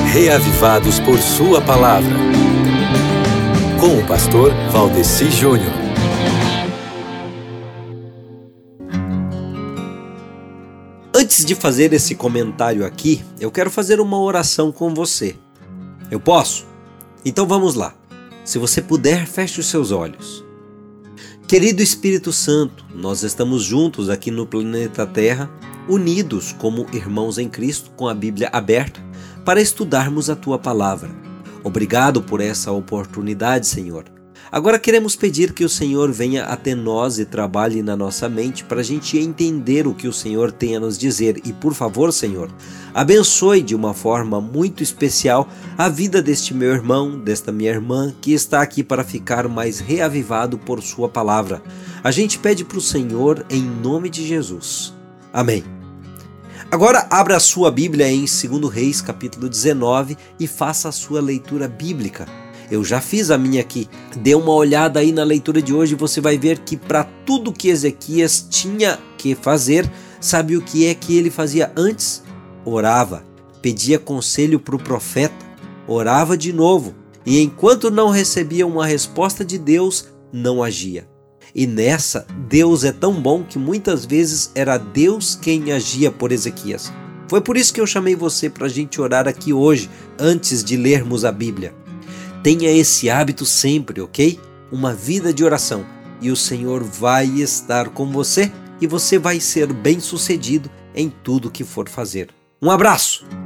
Reavivados por sua palavra. Com o pastor Valdeci Júnior. Antes de fazer esse comentário aqui, eu quero fazer uma oração com você. Eu posso? Então vamos lá. Se você puder, feche os seus olhos. Querido Espírito Santo, nós estamos juntos aqui no planeta Terra, unidos como irmãos em Cristo, com a Bíblia aberta, para estudarmos a Tua Palavra. Obrigado por essa oportunidade, Senhor. Agora queremos pedir que o Senhor venha até nós e trabalhe na nossa mente para a gente entender o que o Senhor tem a nos dizer. E por favor, Senhor, abençoe de uma forma muito especial a vida deste meu irmão, desta minha irmã, que está aqui para ficar mais reavivado por sua palavra. A gente pede para o Senhor em nome de Jesus. Amém. Agora abra a sua Bíblia em 2 Reis, capítulo 19 e faça a sua leitura bíblica. Eu já fiz a minha aqui. Dê uma olhada aí na leitura de hoje e você vai ver que para tudo que Ezequias tinha que fazer, sabe o que é que ele fazia antes? Orava, pedia conselho para o profeta, orava de novo e enquanto não recebia uma resposta de Deus, não agia. E nessa, Deus é tão bom que muitas vezes era Deus quem agia por Ezequias. Foi por isso que eu chamei você para a gente orar aqui hoje, antes de lermos a Bíblia. Tenha esse hábito sempre, ok? Uma vida de oração. E o Senhor vai estar com você e você vai ser bem-sucedido em tudo que for fazer. Um abraço!